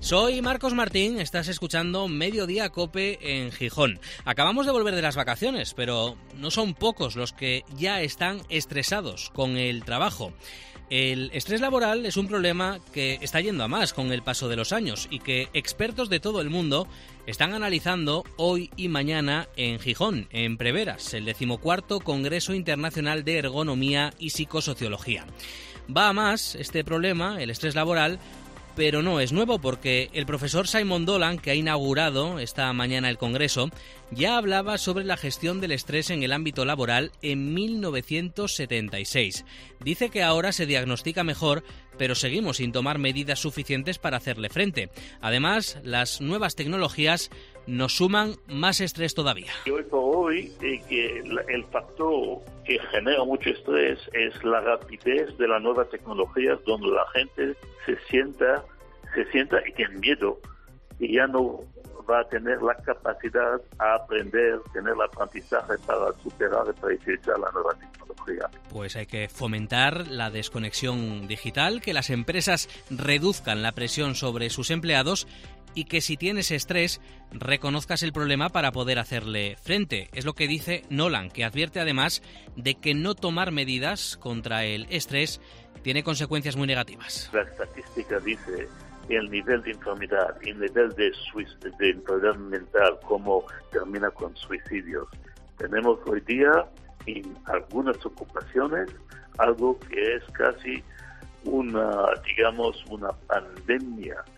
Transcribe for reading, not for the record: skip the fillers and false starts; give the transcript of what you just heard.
Soy Marcos Martín, estás escuchando Mediodía COPE en Gijón. Acabamos de volver de las vacaciones, pero no son pocos los que ya están estresados con el trabajo. El estrés laboral es un problema que está yendo a más con el paso de los años y que expertos de todo el mundo están analizando hoy y mañana en Gijón, en Preveras, el 14º Congreso Internacional de Ergonomía y Psicosociología. Va a más este problema, el estrés laboral, pero no es nuevo porque el profesor Simon Dolan, que ha inaugurado esta mañana el Congreso, ya hablaba sobre la gestión del estrés en el ámbito laboral en 1976. Dice que ahora se diagnostica mejor, pero seguimos sin tomar medidas suficientes para hacerle frente. Además, las nuevas tecnologías nos suman más estrés todavía. Y hoy por hoy, el factor que genera mucho estrés es la rapidez de las nuevas tecnologías, donde la gente se sienta y tiene miedo y ya no va a tener la capacidad a aprender, tener el aprendizaje para superar y para utilizar la nueva tecnología. Pues hay que fomentar la desconexión digital, que las empresas reduzcan la presión sobre sus empleados y que si tienes estrés, reconozcas el problema para poder hacerle frente. Es lo que dice Nolan, que advierte además de que no tomar medidas contra el estrés tiene consecuencias muy negativas. La estadística dice el nivel de enfermedad, el nivel de enfermedad mental, cómo termina con suicidios. Tenemos hoy día en algunas ocupaciones algo que es casi una pandemia